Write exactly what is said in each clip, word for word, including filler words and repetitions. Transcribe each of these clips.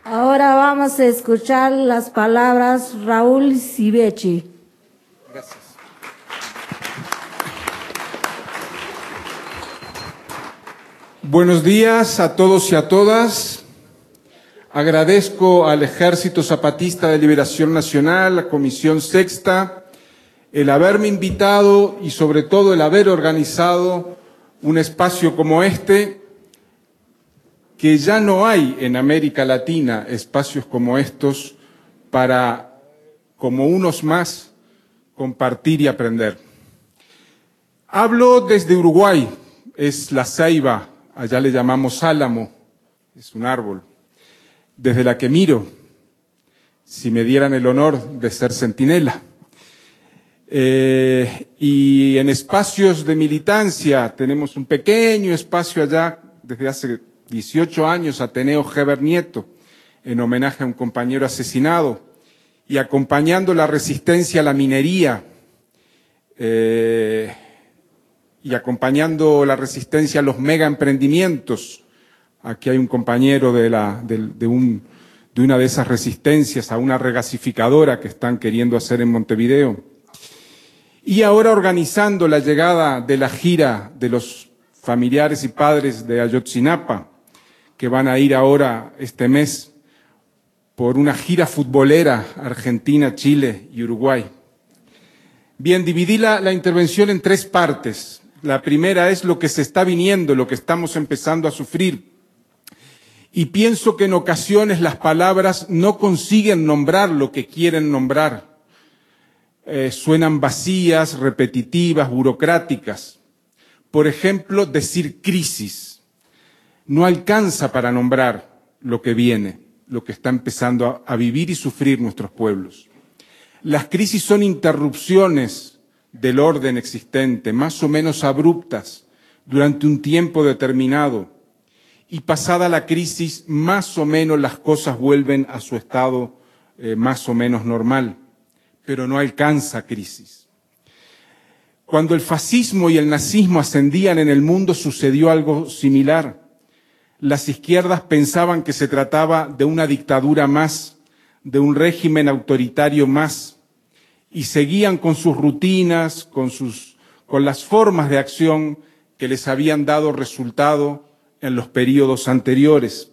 Ahora vamos a escuchar las palabras Raúl Civechi. Gracias. Buenos días a todos y a todas. Agradezco al Ejército Zapatista de Liberación Nacional, la Comisión Sexta, el haberme invitado y sobre todo el haber organizado un espacio como este, que ya no hay en América Latina espacios como estos para, como unos más, compartir y aprender. Hablo desde Uruguay, es la ceiba, allá le llamamos álamo, es un árbol, desde la que miro, si me dieran el honor de ser centinela. Eh, y en espacios de militancia tenemos un pequeño espacio allá desde hace dieciocho años, Ateneo Heber Nieto, en homenaje a un compañero asesinado, y acompañando la resistencia a la minería, eh, y acompañando la resistencia a los megaemprendimientos. Aquí hay un compañero de, la, de, de, un, de una de esas resistencias a una regasificadora que están queriendo hacer en Montevideo. Y ahora organizando la llegada de la gira de los familiares y padres de Ayotzinapa, que van a ir ahora este mes por una gira futbolera Argentina, Chile y Uruguay. Bien, dividí la, la intervención en tres partes. La primera es lo que se está viniendo, lo que estamos empezando a sufrir. Y pienso que en ocasiones las palabras no consiguen nombrar lo que quieren nombrar. Eh, suenan vacías, repetitivas, burocráticas. Por ejemplo, decir crisis no alcanza para nombrar lo que viene, lo que está empezando a, a vivir y sufrir nuestros pueblos. Las crisis son interrupciones del orden existente, más o menos abruptas, durante un tiempo determinado. Y pasada la crisis, más o menos las cosas vuelven a su estado eh, más o menos normal, pero no alcanza crisis. Cuando el fascismo y el nazismo ascendían en el mundo, sucedió algo similar. Las izquierdas pensaban que se trataba de una dictadura más, de un régimen autoritario más, y seguían con sus rutinas, con, sus, con las formas de acción que les habían dado resultado en los periodos anteriores.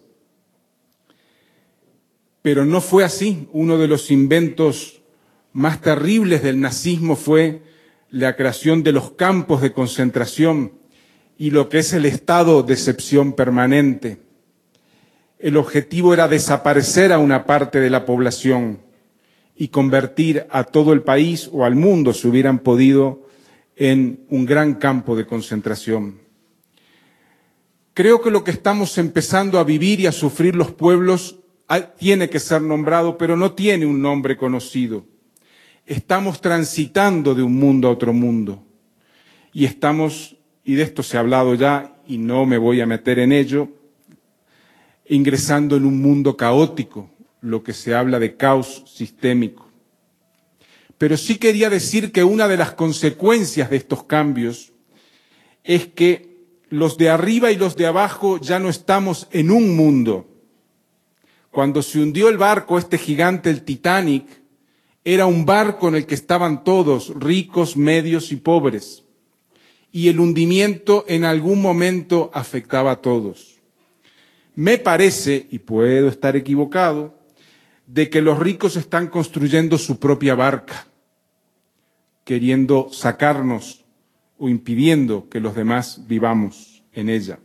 Pero no fue así. Uno de los inventos más terribles del nazismo fue la creación de los campos de concentración y lo que es el estado de excepción permanente. El objetivo era desaparecer a una parte de la población y convertir a todo el país o al mundo, si hubieran podido, en un gran campo de concentración. Creo que lo que estamos empezando a vivir y a sufrir los pueblos tiene que ser nombrado, pero no tiene un nombre conocido. Estamos transitando de un mundo a otro mundo. Y estamos, y de esto se ha hablado ya, y no me voy a meter en ello, ingresando en un mundo caótico, lo que se habla de caos sistémico. Pero sí quería decir que una de las consecuencias de estos cambios es que los de arriba y los de abajo ya no estamos en un mundo. Cuando se hundió el barco, este gigante, el Titanic, era un barco en el que estaban todos, ricos, medios y pobres. Y el hundimiento en algún momento afectaba a todos. Me parece, y puedo estar equivocado, de que los ricos están construyendo su propia barca, queriendo sacarnos o impidiendo que los demás vivamos en ella.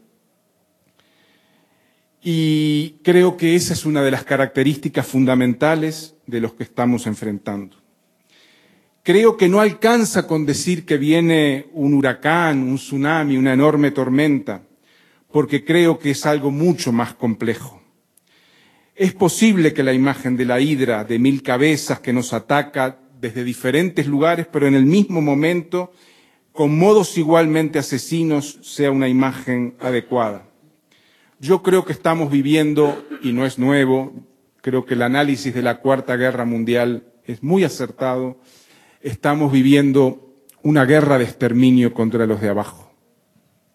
Y creo que esa es una de las características fundamentales de los que estamos enfrentando. Creo que no alcanza con decir que viene un huracán, un tsunami, una enorme tormenta, porque creo que es algo mucho más complejo. Es posible que la imagen de la hidra de mil cabezas que nos ataca desde diferentes lugares, pero en el mismo momento, con modos igualmente asesinos, sea una imagen adecuada. Yo creo que estamos viviendo, y no es nuevo, creo que el análisis de la Cuarta Guerra Mundial es muy acertado, estamos viviendo una guerra de exterminio contra los de abajo.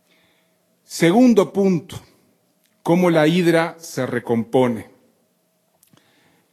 Segundo punto, cómo la hidra se recompone.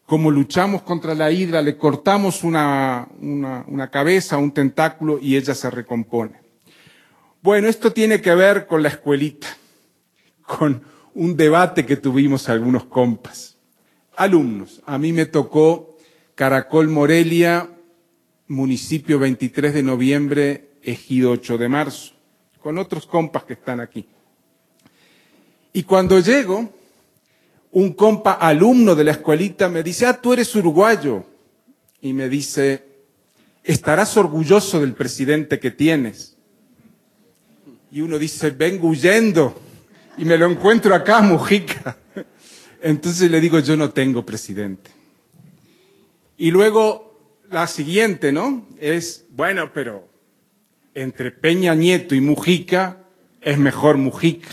como luchamos contra la hidra, le cortamos una, una, una cabeza, un tentáculo y ella se recompone. Bueno, esto tiene que ver con la escuelita, con un debate que tuvimos algunos compas, alumnos. A mí me tocó Caracol Morelia, municipio veintitrés de noviembre, ejido ocho de marzo, con otros compas que están aquí. Y cuando llego, un compa alumno de la escuelita me dice, ah, tú eres uruguayo. Y me dice, estarás orgulloso del presidente que tienes. Y uno dice, vengo huyendo. Y me lo encuentro acá, Mujica. Entonces le digo, yo no tengo presidente. Y luego la siguiente, ¿no? Es, bueno, pero entre Peña Nieto y Mujica es mejor Mujica.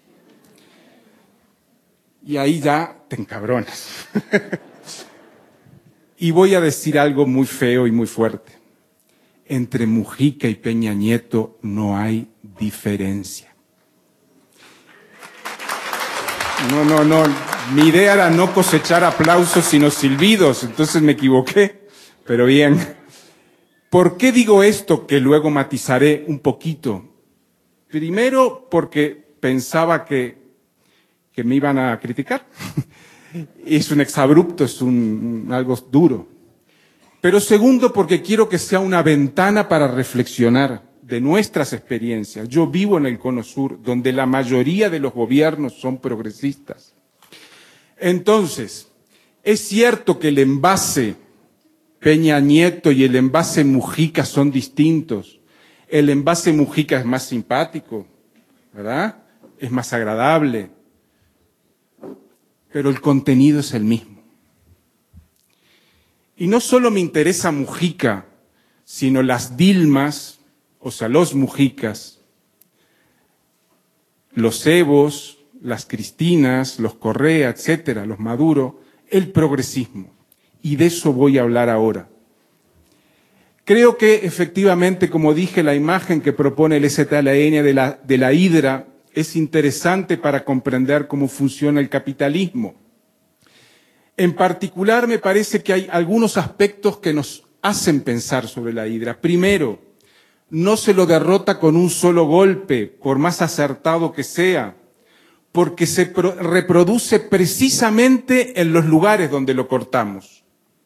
Y ahí ya te encabronas. Y voy a decir algo muy feo y muy fuerte. Entre Mujica y Peña Nieto no hay diferencia. No, no, no. Mi idea era no cosechar aplausos sino silbidos, entonces me equivoqué. Pero bien. ¿Por qué digo esto que luego matizaré un poquito? Primero porque pensaba que que me iban a criticar. Es un exabrupto, es un, un, algo duro. Pero segundo, porque quiero que sea una ventana para reflexionar de nuestras experiencias. Yo vivo en el Cono Sur, donde la mayoría de los gobiernos son progresistas. Entonces, es cierto que el envase Peña Nieto y el envase Mujica son distintos. El envase Mujica es más simpático, ¿verdad? Es más agradable. Pero el contenido es el mismo. Y no solo me interesa Mujica, sino las Dilmas, o sea, los Mujicas, los Evos, las Cristinas, los Correa, etcétera, los Maduro, el progresismo. Y de eso voy a hablar ahora. Creo que efectivamente, como dije, la imagen que propone el Z L N de la, de la hidra es interesante para comprender cómo funciona el capitalismo. En particular, me parece que hay algunos aspectos que nos hacen pensar sobre la hidra. Primero, no se lo derrota con un solo golpe, por más acertado que sea, porque se reproduce precisamente en los lugares donde lo cortamos.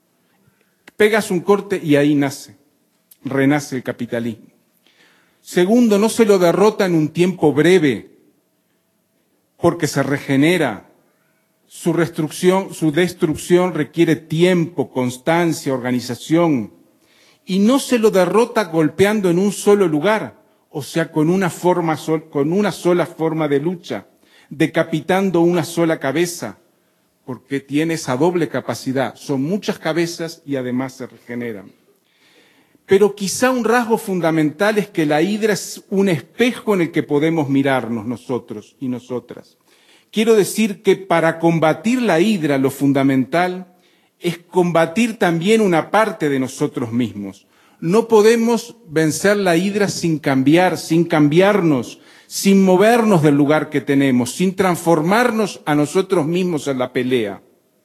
Pegas un corte y ahí nace, renace el capitalismo. Segundo, no se lo derrota en un tiempo breve, porque se regenera. Su destrucción, su destrucción requiere tiempo, constancia, organización. Y no se lo derrota golpeando en un solo lugar, o sea, con una, forma, con una sola forma de lucha, decapitando una sola cabeza, porque tiene esa doble capacidad. Son muchas cabezas y además se regeneran. Pero quizá un rasgo fundamental es que la hidra es un espejo en el que podemos mirarnos nosotros y nosotras. Quiero decir que para combatir la hidra lo fundamental es combatir también una parte de nosotros mismos. No podemos vencer la hidra sin cambiar, sin cambiarnos, sin movernos del lugar que tenemos, sin transformarnos a nosotros mismos en la pelea.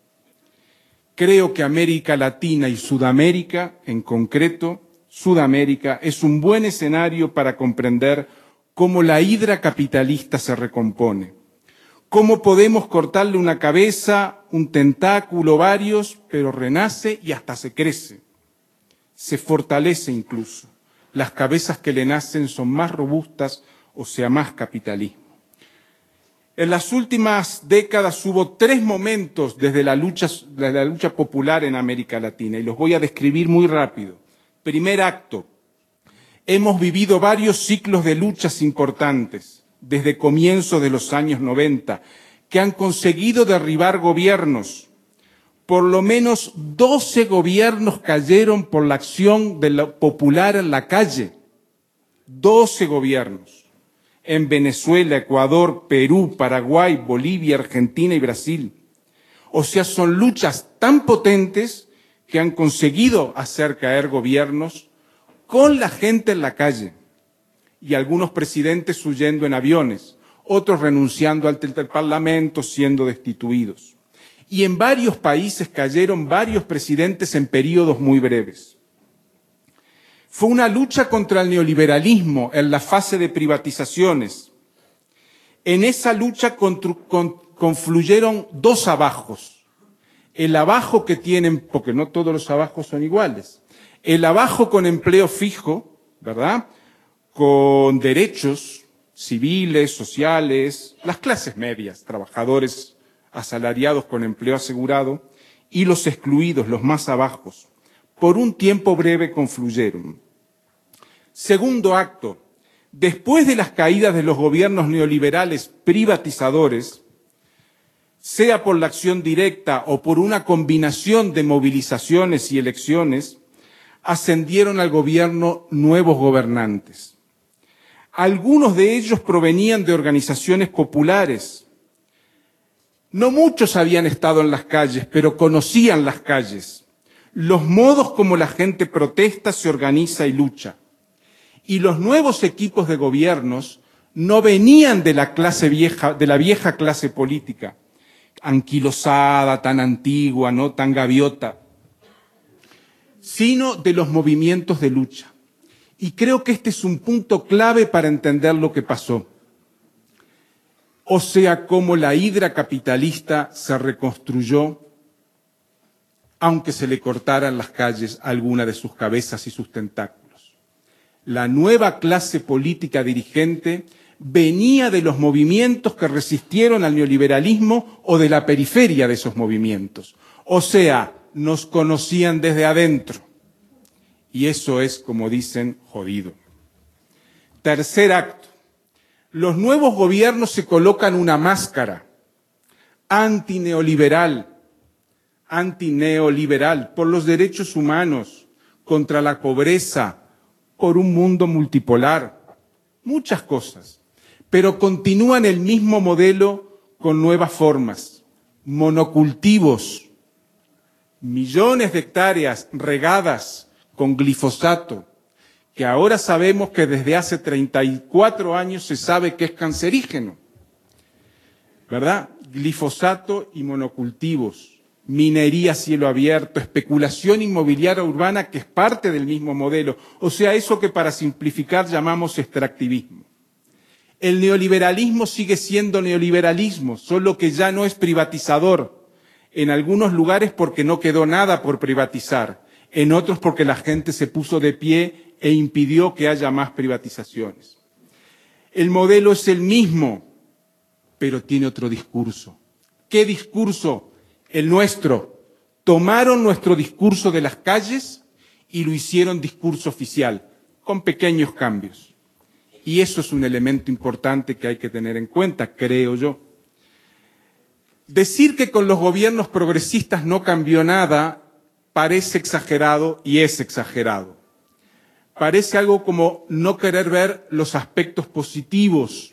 Creo que América Latina y Sudamérica, en concreto, Sudamérica, es un buen escenario para comprender cómo la hidra capitalista se recompone. Cómo podemos cortarle una cabeza, un tentáculo, varios, pero renace y hasta se crece. Se fortalece incluso. Las cabezas que le nacen son más robustas, o sea, más capitalismo. En las últimas décadas hubo tres momentos desde la lucha, desde la lucha popular en América Latina, y los voy a describir muy rápido. Primer acto, hemos vivido varios ciclos de luchas importantes, desde comienzos de los años noventa, que han conseguido derribar gobiernos. Por lo menos doce gobiernos cayeron por la acción de lo popular en la calle. doce gobiernos. En Venezuela, Ecuador, Perú, Paraguay, Bolivia, Argentina y Brasil. O sea, son luchas tan potentes que han conseguido hacer caer gobiernos con la gente en la calle. Y algunos presidentes huyendo en aviones, otros renunciando al Parlamento, siendo destituidos. y en varios países cayeron varios presidentes en periodos muy breves. Fue una lucha contra el neoliberalismo en la fase de privatizaciones. En esa lucha confluyeron dos abajos. El abajo que tienen, porque no todos los abajos son iguales, el abajo con empleo fijo, ¿verdad?, con derechos civiles, sociales, las clases medias, trabajadores asalariados con empleo asegurado, y los excluidos, los más abajos, por un tiempo breve confluyeron. Segundo acto, después de las caídas de los gobiernos neoliberales privatizadores, sea por la acción directa o por una combinación de movilizaciones y elecciones, ascendieron al gobierno nuevos gobernantes. Algunos de ellos provenían de organizaciones populares. No muchos habían estado en las calles, pero conocían las calles, los modos como la gente protesta, se organiza y lucha. Y los nuevos equipos de gobiernos no venían de la clase vieja, de la vieja clase política, anquilosada, tan antigua, no tan gaviota, sino de los movimientos de lucha. Y creo que este es un punto clave para entender lo que pasó. O sea, cómo la hidra capitalista se reconstruyó, aunque se le cortaran las calles a alguna de sus cabezas y sus tentáculos. La nueva clase política dirigente venía de los movimientos que resistieron al neoliberalismo o de la periferia de esos movimientos. O sea, nos conocían desde adentro. Y eso es, como dicen, jodido. Tercer acto. Los nuevos gobiernos se colocan una máscara antineoliberal, antineoliberal, por los derechos humanos, contra la pobreza, por un mundo multipolar, muchas cosas. Pero continúan el mismo modelo con nuevas formas, monocultivos, millones de hectáreas regadas con glifosato, que ahora sabemos que desde hace treinta y cuatro años se sabe que es cancerígeno, ¿verdad? Glifosato y monocultivos, minería a cielo abierto, especulación inmobiliaria urbana, que es parte del mismo modelo, o sea, eso que para simplificar llamamos extractivismo. El neoliberalismo sigue siendo neoliberalismo, solo que ya no es privatizador, en algunos lugares porque no quedó nada por privatizar, en otros porque la gente se puso de pie e impidió que haya más privatizaciones. El modelo es el mismo, pero tiene otro discurso. ¿Qué discurso? El nuestro. Tomaron nuestro discurso de las calles y lo hicieron discurso oficial, con pequeños cambios. Y eso es un elemento importante que hay que tener en cuenta, creo yo. Decir que con los gobiernos progresistas no cambió nada parece exagerado y es exagerado. Parece algo como no querer ver los aspectos positivos.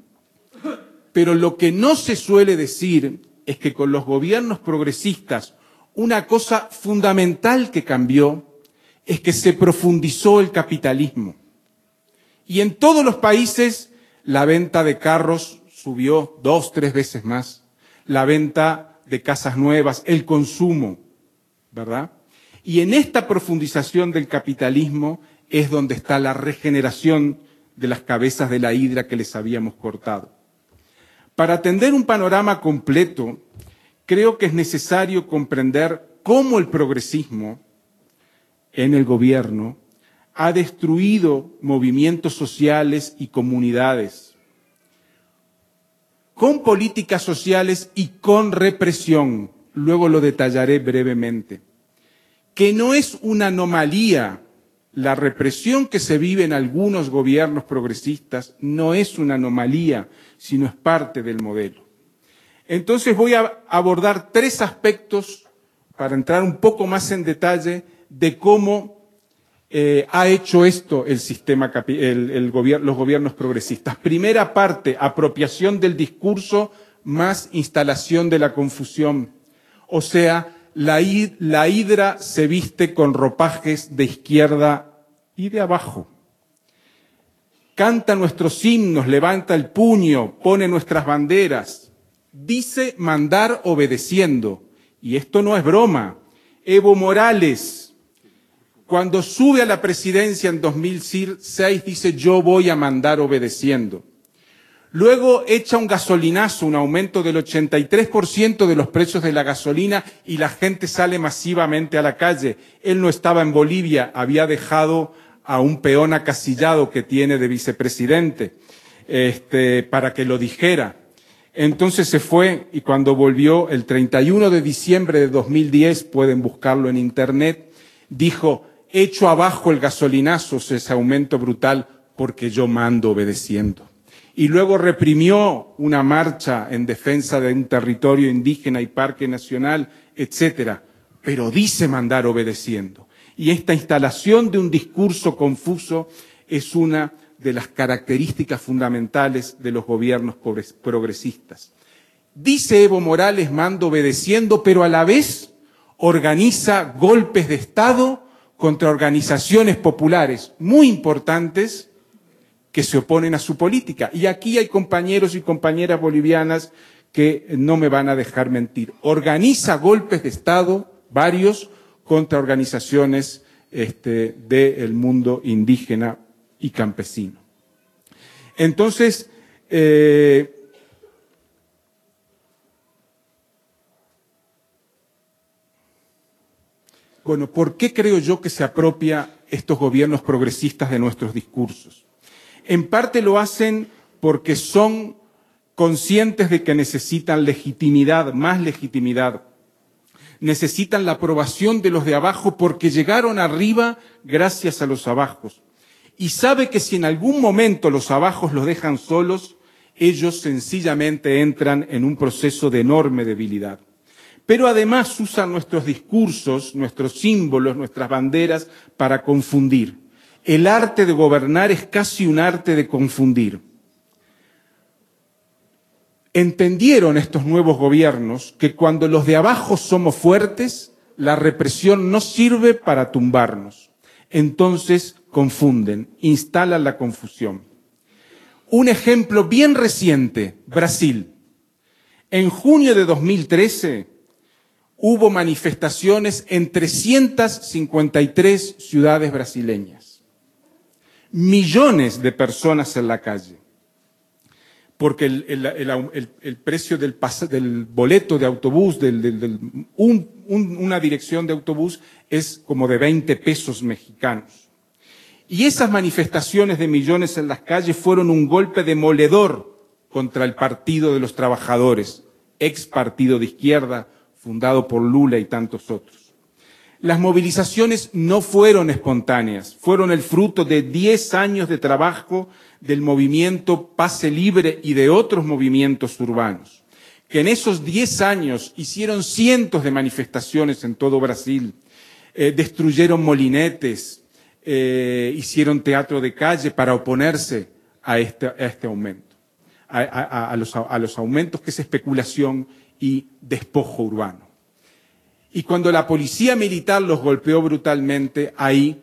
Pero lo que no se suele decir es que con los gobiernos progresistas una cosa fundamental que cambió es que se profundizó el capitalismo. Y en todos los países la venta de carros subió dos, tres veces más. La venta de casas nuevas, el consumo, ¿verdad? Y en esta profundización del capitalismo es donde está la regeneración de las cabezas de la hidra que les habíamos cortado. Para atender un panorama completo, creo que es necesario comprender cómo el progresismo en el gobierno ha destruido movimientos sociales y comunidades, con políticas sociales y con represión. Luego lo detallaré brevemente. Que no es una anomalía. La represión que se vive en algunos gobiernos progresistas no es una anomalía, sino es parte del modelo. Entonces voy a abordar tres aspectos para entrar un poco más en detalle de cómo eh, ha hecho esto el sistema, el, el gobierno, los gobiernos progresistas. Primera parte, apropiación del discurso más instalación de la confusión. O sea, la, la hidra se viste con ropajes de izquierda y de abajo. Canta nuestros himnos, levanta el puño, pone nuestras banderas, dice mandar obedeciendo. Y esto no es broma. Evo Morales, cuando sube a la presidencia en dos mil seis, dice yo voy a mandar obedeciendo. Luego echa un gasolinazo, un aumento del ochenta y tres por ciento de los precios de la gasolina y la gente sale masivamente a la calle. Él no estaba en Bolivia, había dejado a un peón acasillado que tiene de vicepresidente este, para que lo dijera. Entonces se fue y cuando volvió el treinta y uno de diciembre de dos mil diez, pueden buscarlo en internet, dijo, echo abajo el gasolinazo, ese aumento brutal, porque yo mando obedeciendo. Y luego reprimió una marcha en defensa de un territorio indígena y parque nacional, etcétera. Pero dice mandar obedeciendo. Y esta instalación de un discurso confuso es una de las características fundamentales de los gobiernos progresistas. Dice Evo Morales, mando obedeciendo, pero a la vez organiza golpes de Estado contra organizaciones populares muy importantes que se oponen a su política. Y aquí hay compañeros y compañeras bolivianas que no me van a dejar mentir. Organiza golpes de Estado, varios, contra organizaciones este, del mundo indígena y campesino. Entonces, eh, bueno, ¿por qué creo yo que se apropia estos gobiernos progresistas de nuestros discursos? En parte lo hacen porque son conscientes de que necesitan legitimidad, más legitimidad. Necesitan la aprobación de los de abajo porque llegaron arriba gracias a los abajos. Y sabe que si en algún momento los abajos los dejan solos, ellos sencillamente entran en un proceso de enorme debilidad. Pero además usan nuestros discursos, nuestros símbolos, nuestras banderas para confundir. El arte de gobernar es casi un arte de confundir. Entendieron estos nuevos gobiernos que cuando los de abajo somos fuertes, la represión no sirve para tumbarnos. Entonces confunden, instalan la confusión. Un ejemplo bien reciente, Brasil. En junio de dos mil trece hubo manifestaciones en trescientas cincuenta y tres ciudades brasileñas. Millones de personas en la calle, porque el, el, el, el, el precio del, pas, del boleto de autobús, del, del, del, un, un, una dirección de autobús es como de veinte pesos mexicanos. Y esas manifestaciones de millones en las calles fueron un golpe demoledor contra el Partido de los Trabajadores, ex partido de izquierda, fundado por Lula y tantos otros. Las movilizaciones no fueron espontáneas, fueron el fruto de diez años de trabajo del movimiento Pase Libre y de otros movimientos urbanos, que en esos diez años hicieron cientos de manifestaciones en todo Brasil, eh, destruyeron molinetes, eh, hicieron teatro de calle para oponerse a este, a este aumento, a, a, a, los, a los aumentos que es especulación y despojo urbano. Y cuando la policía militar los golpeó brutalmente, ahí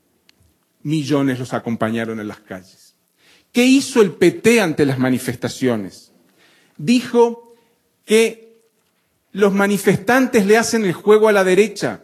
millones los acompañaron en las calles. ¿Qué hizo el P T ante las manifestaciones? Dijo que los manifestantes le hacen el juego a la derecha,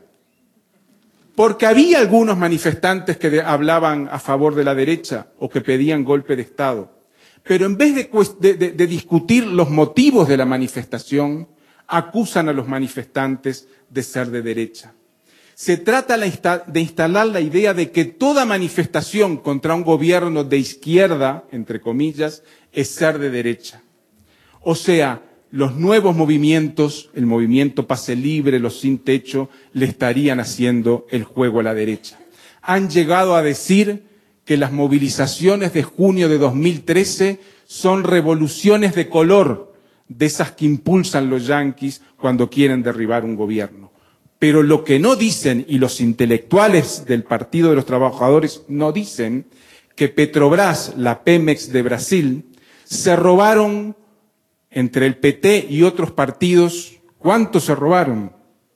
porque había algunos manifestantes que hablaban a favor de la derecha o que pedían golpe de Estado. Pero en vez de, de, de discutir los motivos de la manifestación, acusan a los manifestantes de ser de derecha. Se trata de instalar la idea de que toda manifestación contra un gobierno de izquierda, entre comillas, es ser de derecha. O sea, los nuevos movimientos, el movimiento Pase Libre, los sin techo, le estarían haciendo el juego a la derecha. Han llegado a decir que las movilizaciones de junio de dos mil trece son revoluciones de color, de esas que impulsan los yanquis cuando quieren derribar un gobierno. Pero lo que no dicen, y los intelectuales del Partido de los Trabajadores no dicen, que Petrobras, la Pemex de Brasil, se robaron entre el P T y otros partidos. ¿Cuánto se robaron?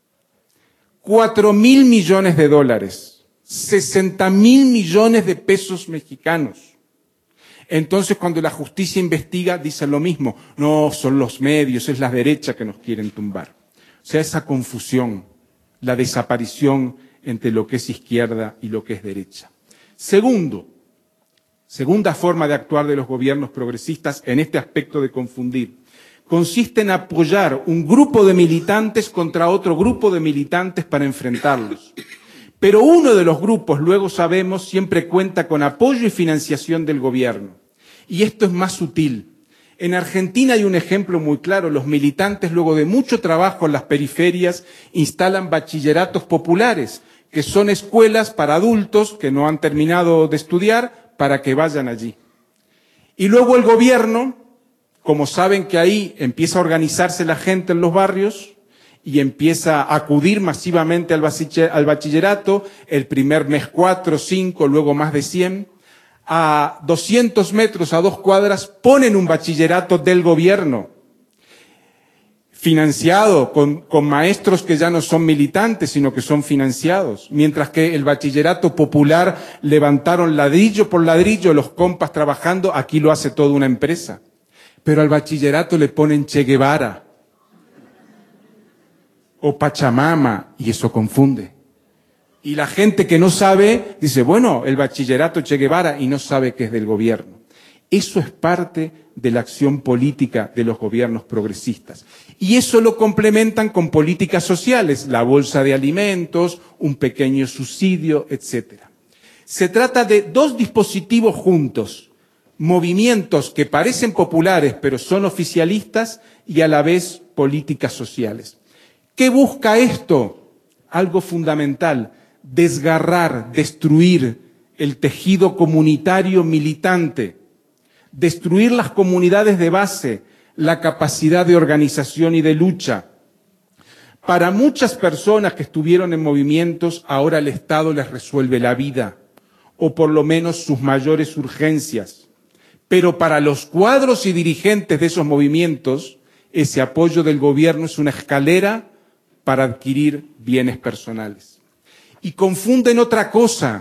Cuatro mil millones de dólares, sesenta mil millones de pesos mexicanos. Entonces, cuando la justicia investiga, dicen lo mismo. No, son los medios, es la derecha que nos quieren tumbar. O sea, esa confusión, la desaparición entre lo que es izquierda y lo que es derecha. Segundo, segunda forma de actuar de los gobiernos progresistas en este aspecto de confundir, consiste en apoyar un grupo de militantes contra otro grupo de militantes para enfrentarlos. Pero uno de los grupos, luego sabemos, siempre cuenta con apoyo y financiación del gobierno. Y esto es más sutil. En Argentina hay un ejemplo muy claro. Los militantes, luego de mucho trabajo en las periferias, instalan bachilleratos populares, que son escuelas para adultos que no han terminado de estudiar, para que vayan allí. Y luego el gobierno, como saben que ahí empieza a organizarse la gente en los barrios, y empieza a acudir masivamente al bachillerato, el primer mes cuatro, cinco, luego más de cien. A doscientos metros, a dos cuadras, ponen un bachillerato del gobierno, financiado con, con maestros que ya no son militantes, sino que son financiados. Mientras que el bachillerato popular levantaron ladrillo por ladrillo, los compas trabajando, aquí lo hace toda una empresa. Pero al bachillerato le ponen Che Guevara o Pachamama, y eso confunde. Y la gente que no sabe, dice, bueno, el bachillerato Che Guevara, y no sabe que es del gobierno. Eso es parte de la acción política de los gobiernos progresistas. Y eso lo complementan con políticas sociales, la bolsa de alimentos, un pequeño subsidio, etcétera. Se trata de dos dispositivos juntos, movimientos que parecen populares, pero son oficialistas, y a la vez políticas sociales. ¿Qué busca esto? Algo fundamental, desgarrar, destruir el tejido comunitario militante, destruir las comunidades de base, la capacidad de organización y de lucha. Para muchas personas que estuvieron en movimientos, ahora el Estado les resuelve la vida, o por lo menos sus mayores urgencias. Pero para los cuadros y dirigentes de esos movimientos, ese apoyo del gobierno es una escalera para adquirir bienes personales. Y confunden otra cosa,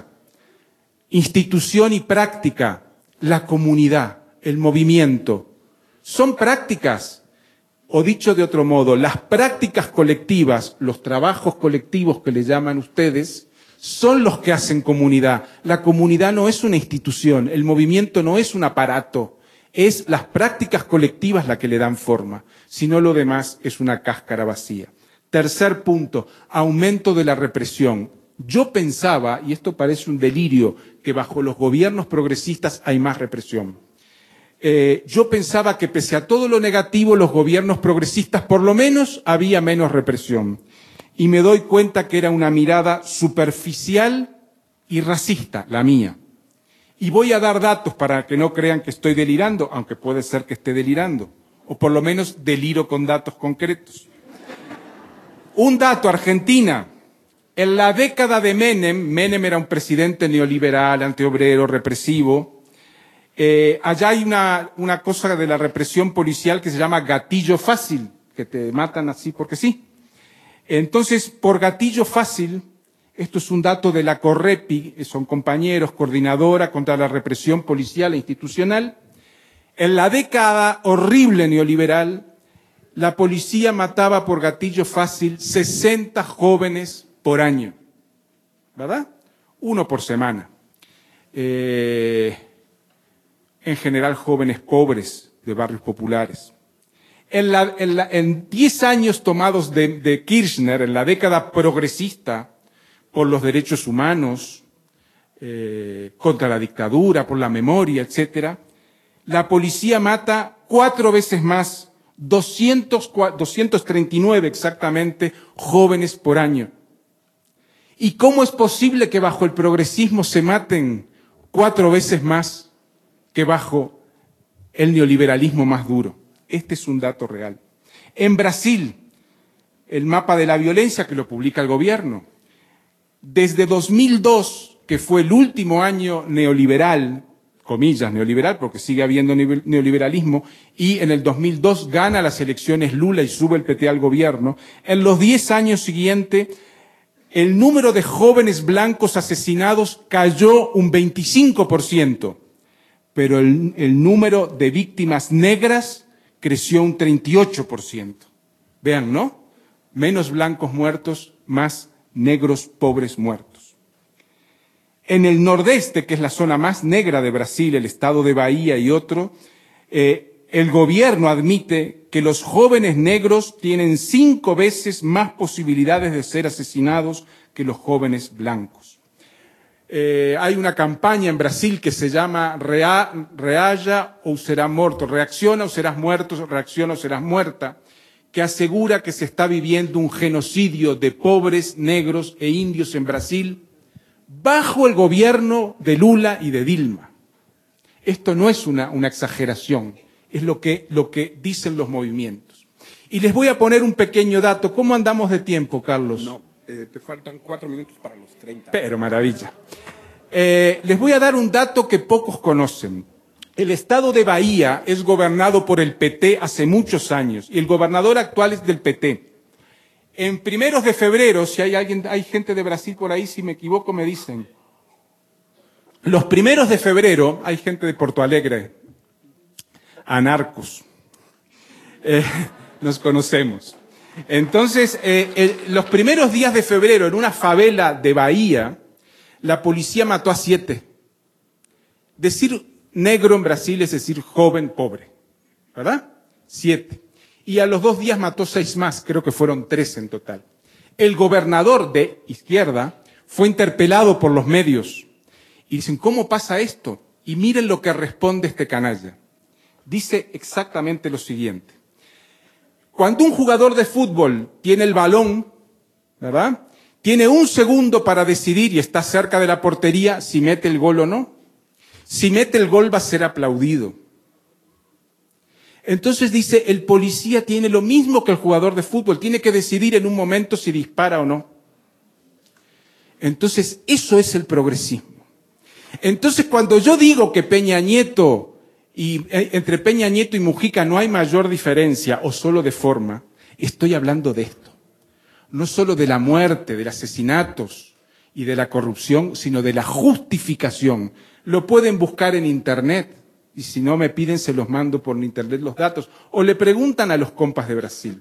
institución y práctica, la comunidad, el movimiento. Son prácticas, o dicho de otro modo, las prácticas colectivas, los trabajos colectivos que le llaman ustedes, son los que hacen comunidad. La comunidad no es una institución, el movimiento no es un aparato, es las prácticas colectivas las que le dan forma, si no lo demás es una cáscara vacía. Tercer punto, aumento de la represión. Yo pensaba, y esto parece un delirio, que bajo los gobiernos progresistas hay más represión. Eh, yo pensaba que pese a todo lo negativo, los gobiernos progresistas por lo menos había menos represión. Y me doy cuenta que era una mirada superficial y racista, la mía. Y voy a dar datos para que no crean que estoy delirando, aunque puede ser que esté delirando, o por lo menos deliro con datos concretos. Un dato, Argentina. En la década de Menem, Menem era un presidente neoliberal, antiobrero, represivo. Eh, allá hay una, una cosa de la represión policial que se llama gatillo fácil, que te matan así porque sí. Entonces, por gatillo fácil, esto es un dato de la Correpi, son compañeros, coordinadora contra la represión policial e institucional. En la década horrible neoliberal, la policía mataba por gatillo fácil sesenta jóvenes por año, ¿verdad? Uno por semana. Eh, en general jóvenes pobres de barrios populares. En, la, en, la, en diez años tomados de, de Kirchner, en la década progresista, por los derechos humanos, eh, contra la dictadura, por la memoria, etcétera, la policía mata cuatro veces más, doscientos treinta y nueve exactamente, jóvenes por año. ¿Y cómo es posible que bajo el progresismo se maten cuatro veces más que bajo el neoliberalismo más duro? Este es un dato real. En Brasil, el mapa de la violencia que lo publica el gobierno, desde dos mil dos, que fue el último año neoliberal, comillas, neoliberal, porque sigue habiendo neoliberalismo, y en el dos mil dos gana las elecciones Lula y sube el P T al gobierno, en los diez años siguientes, el número de jóvenes blancos asesinados cayó un veinticinco por ciento, pero el, el número de víctimas negras creció un treinta y ocho por ciento. Vean, ¿no? Menos blancos muertos, más negros pobres muertos. En el nordeste, que es la zona más negra de Brasil, el estado de Bahía y otro, eh, el gobierno admite que los jóvenes negros tienen cinco veces más posibilidades de ser asesinados que los jóvenes blancos. Eh, hay una campaña en Brasil que se llama Rea, Reaya ou será morto, reacciona o serás muerto, reacciona o serás muerta, que asegura que se está viviendo un genocidio de pobres, negros e indios en Brasil bajo el gobierno de Lula y de Dilma. Esto no es una, una exageración, es lo que, lo que dicen los movimientos. Y les voy a poner un pequeño dato. ¿Cómo andamos de tiempo, Carlos? No, eh, te faltan cuatro minutos para los treinta. Pero maravilla. Eh, les voy a dar un dato que pocos conocen. El estado de Bahía es gobernado por el P T hace muchos años y el gobernador actual es del P T. En primeros de febrero, si hay alguien, hay gente de Brasil por ahí, si me equivoco me dicen. Los primeros de febrero, hay gente de Porto Alegre, anarcos, eh, nos conocemos. Entonces, eh, el, los primeros días de febrero, en una favela de Bahía, la policía mató a siete. Decir negro en Brasil es decir joven pobre, ¿verdad? Siete. Y a los dos días mató seis más, creo que fueron tres en total. El gobernador de izquierda fue interpelado por los medios y dicen, ¿cómo pasa esto? Y miren lo que responde este canalla. Dice exactamente lo siguiente. Cuando un jugador de fútbol tiene el balón, ¿verdad? Tiene un segundo para decidir y está cerca de la portería si mete el gol o no. Si mete el gol va a ser aplaudido. Entonces dice, el policía tiene lo mismo que el jugador de fútbol, tiene que decidir en un momento si dispara o no. Entonces, eso es el progresismo. Entonces, cuando yo digo que Peña Nieto, y entre Peña Nieto y Mujica no hay mayor diferencia, o solo de forma, estoy hablando de esto. No solo de la muerte, de los asesinatos y de la corrupción, sino de la justificación. Lo pueden buscar en Internet. Y si no me piden, se los mando por internet los datos. O le preguntan a los compas de Brasil.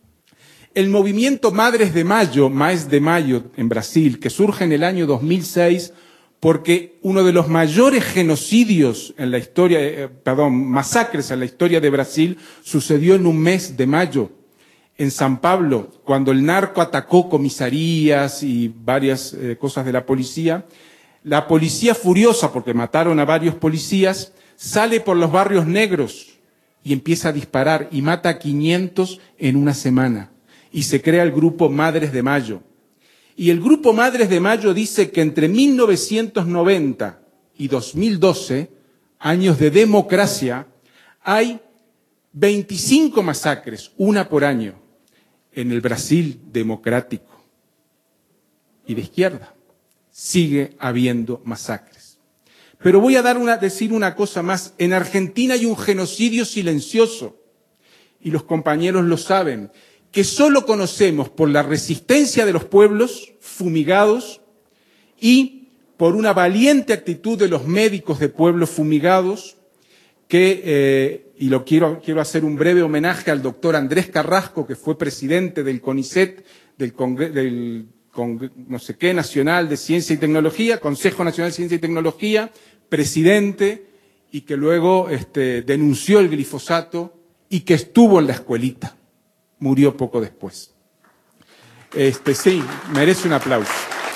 El movimiento Madres de Mayo, Maes de Mayo en Brasil, que surge en el año dos mil seis, porque uno de los mayores genocidios en la historia, eh, perdón, masacres en la historia de Brasil, sucedió en un mes de mayo, en San Pablo, cuando el narco atacó comisarías y varias eh, cosas de la policía. La policía furiosa, porque mataron a varios policías, sale por los barrios negros y empieza a disparar y mata a quinientos en una semana. Y se crea el grupo Madres de Mayo. Y el grupo Madres de Mayo dice que entre mil novecientos noventa y dos mil doce, años de democracia, hay veinticinco masacres, una por año, en el Brasil democrático y de izquierda. Sigue habiendo masacres. Pero voy a dar una, decir una cosa más. En Argentina hay un genocidio silencioso, y los compañeros lo saben, que solo conocemos por la resistencia de los pueblos fumigados y por una valiente actitud de los médicos de pueblos fumigados, que, eh, y lo quiero, quiero hacer un breve homenaje al doctor Andrés Carrasco, que fue presidente del CONICET, del Congreso, del Con, no sé qué, Nacional de Ciencia y Tecnología, Consejo Nacional de Ciencia y Tecnología, presidente, y que luego este, denunció el glifosato y que estuvo en la escuelita. Murió poco después. Este, sí, merece un aplauso.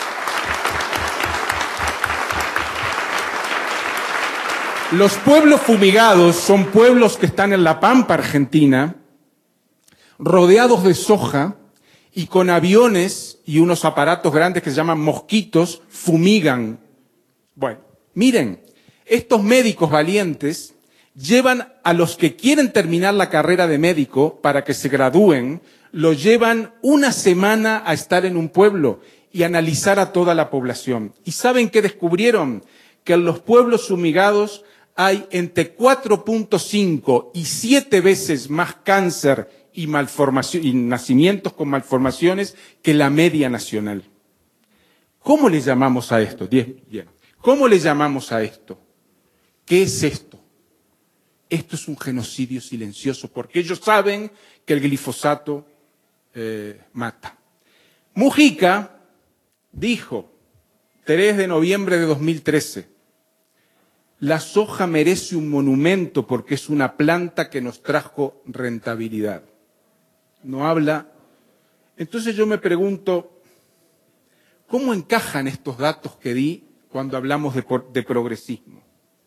Los pueblos fumigados son pueblos que están en la Pampa Argentina, rodeados de soja, y con aviones y unos aparatos grandes que se llaman mosquitos, fumigan. Bueno, miren, estos médicos valientes llevan a los que quieren terminar la carrera de médico para que se gradúen, los llevan una semana a estar en un pueblo y analizar a toda la población. ¿Y saben qué descubrieron? Que en los pueblos fumigados hay entre cuatro punto cinco y siete veces más cáncer y malformación, y nacimientos con malformaciones que la media nacional. ¿Cómo le llamamos a esto? Bien. ¿Cómo le llamamos a esto? ¿Qué es esto? Esto es un genocidio silencioso, porque ellos saben que el glifosato eh, mata. Mujica dijo, tres de noviembre de dos mil trece, la soja merece un monumento porque es una planta que nos trajo rentabilidad. No habla. Entonces yo me pregunto, ¿cómo encajan estos datos que di cuando hablamos de, de progresismo?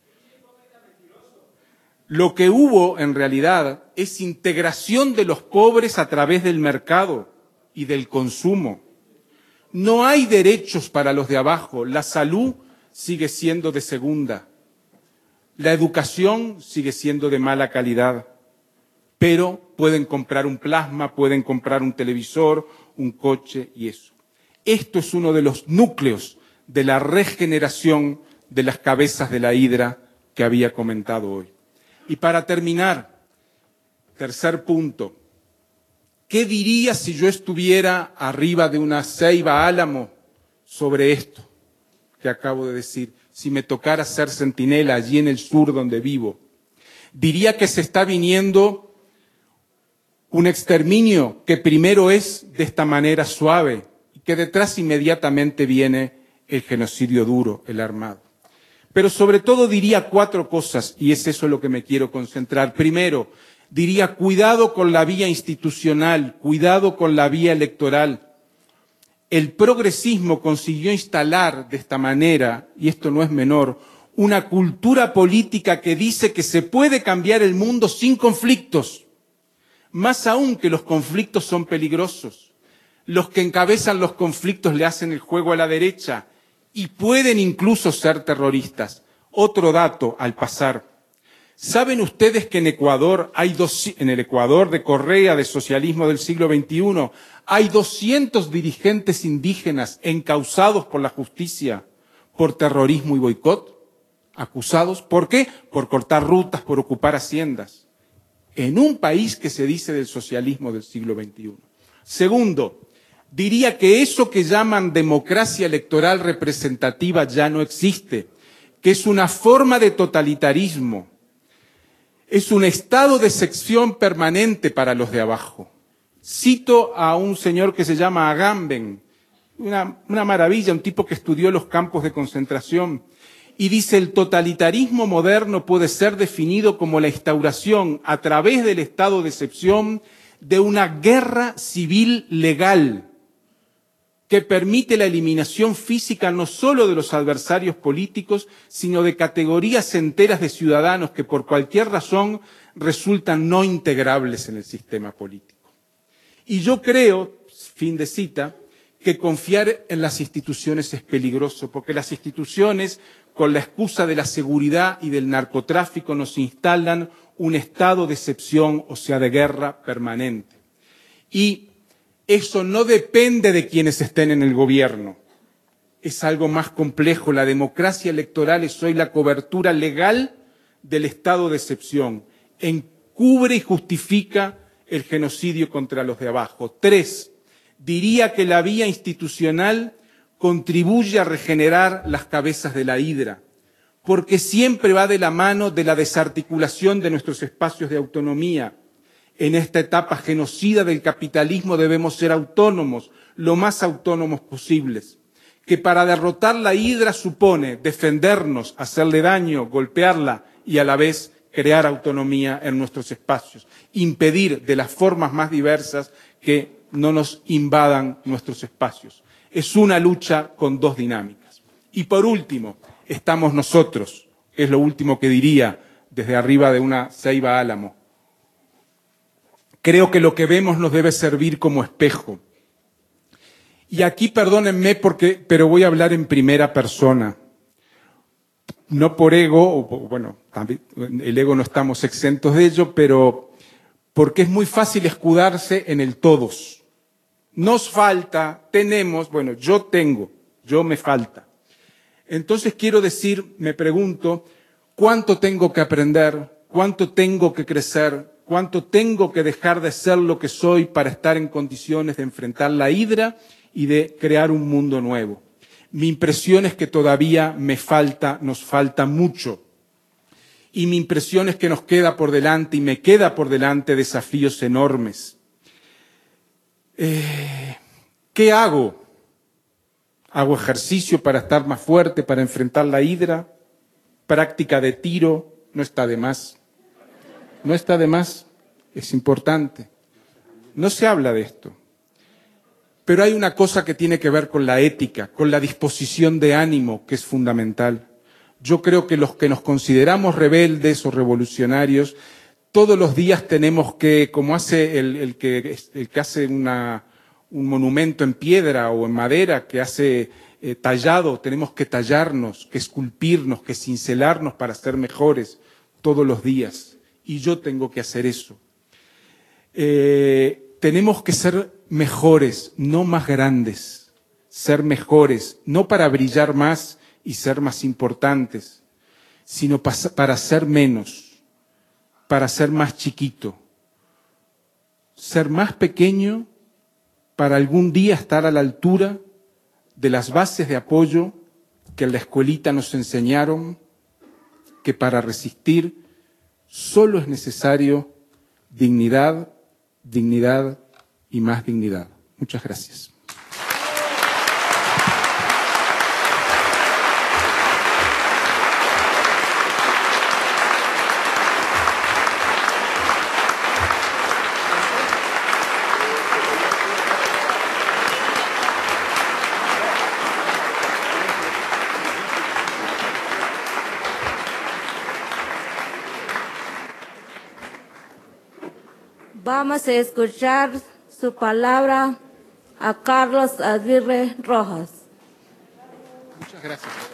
Lo que hubo en realidad es integración de los pobres a través del mercado y del consumo. No hay derechos para los de abajo. La salud sigue siendo de segunda. La educación sigue siendo de mala calidad. Pero pueden comprar un plasma, pueden comprar un televisor, un coche y eso. Esto es uno de los núcleos de la regeneración de las cabezas de la hidra que había comentado hoy. Y para terminar, tercer punto, ¿qué diría si yo estuviera arriba de una ceiba álamo sobre esto que acabo de decir? Si me tocara ser centinela allí en el sur donde vivo, diría que se está viniendo un exterminio que primero es de esta manera suave y que detrás inmediatamente viene el genocidio duro, el armado. Pero sobre todo diría cuatro cosas, y es eso en lo que me quiero concentrar. Primero, diría cuidado con la vía institucional, cuidado con la vía electoral. El progresismo consiguió instalar de esta manera, y esto no es menor, una cultura política que dice que se puede cambiar el mundo sin conflictos. Más aún que los conflictos son peligrosos. Los que encabezan los conflictos le hacen el juego a la derecha y pueden incluso ser terroristas. Otro dato al pasar. ¿Saben ustedes que en Ecuador hay dos, en el Ecuador de Correa, de socialismo del siglo veintiuno, hay doscientos dirigentes indígenas encausados por la justicia por terrorismo y boicot? Acusados. ¿Por qué? Por cortar rutas, por ocupar haciendas. En un país que se dice del socialismo del siglo veintiuno. Segundo, diría que eso que llaman democracia electoral representativa ya no existe, que es una forma de totalitarismo, es un estado de excepción permanente para los de abajo. Cito a un señor que se llama Agamben, una, una maravilla, un tipo que estudió los campos de concentración, y dice, el totalitarismo moderno puede ser definido como la instauración a través del estado de excepción de una guerra civil legal que permite la eliminación física no solo de los adversarios políticos, sino de categorías enteras de ciudadanos que por cualquier razón resultan no integrables en el sistema político. Y yo creo, fin de cita, que confiar en las instituciones es peligroso, porque las instituciones, con la excusa de la seguridad y del narcotráfico, nos instalan un estado de excepción, o sea, de guerra permanente. Y eso no depende de quienes estén en el gobierno. Es algo más complejo. La democracia electoral es hoy la cobertura legal del estado de excepción. Encubre y justifica el genocidio contra los de abajo. Tres, diría que la vía institucional contribuye a regenerar las cabezas de la hidra, porque siempre va de la mano de la desarticulación de nuestros espacios de autonomía. En esta etapa genocida del capitalismo debemos ser autónomos, lo más autónomos posibles, que para derrotar la hidra supone defendernos, hacerle daño, golpearla y a la vez crear autonomía en nuestros espacios, impedir de las formas más diversas que no nos invadan nuestros espacios. Es una lucha con dos dinámicas. Y por último, estamos nosotros, es lo último que diría desde arriba de una ceiba álamo. Creo que lo que vemos nos debe servir como espejo. Y aquí perdónenme porque, pero voy a hablar en primera persona. No por ego, o, bueno, también, el ego no estamos exentos de ello, pero porque es muy fácil escudarse en el todos. Nos falta, tenemos, bueno, yo tengo, yo me falta. Entonces quiero decir, me pregunto, ¿cuánto tengo que aprender? ¿Cuánto tengo que crecer? ¿Cuánto tengo que dejar de ser lo que soy para estar en condiciones de enfrentar la hidra y de crear un mundo nuevo? Mi impresión es que todavía me falta, nos falta mucho. y mi impresión es que nos queda por delante y me queda por delante desafíos enormes. Eh, ¿Qué hago? ¿Hago ejercicio para estar más fuerte, para enfrentar la hidra? ¿Práctica de tiro? No está de más. No está de más, es importante. No se habla de esto. Pero hay una cosa que tiene que ver con la ética, con la disposición de ánimo, que es fundamental. Yo creo que los que nos consideramos rebeldes o revolucionarios, todos los días tenemos que, como hace el, el, que, el que hace una, un monumento en piedra o en madera, que hace eh, tallado, tenemos que tallarnos, que esculpirnos, que cincelarnos para ser mejores todos los días. Y yo tengo que hacer eso. Eh, tenemos que ser mejores, no más grandes. Ser mejores, no para brillar más y ser más importantes, sino para ser menos, para ser más chiquito. Ser más pequeño para algún día estar a la altura de las bases de apoyo que en la escuelita nos enseñaron, que para resistir solo es necesario dignidad, dignidad y más dignidad. Muchas gracias. Vamos a escuchar su palabra a Carlos Aguirre Rojas. Muchas gracias.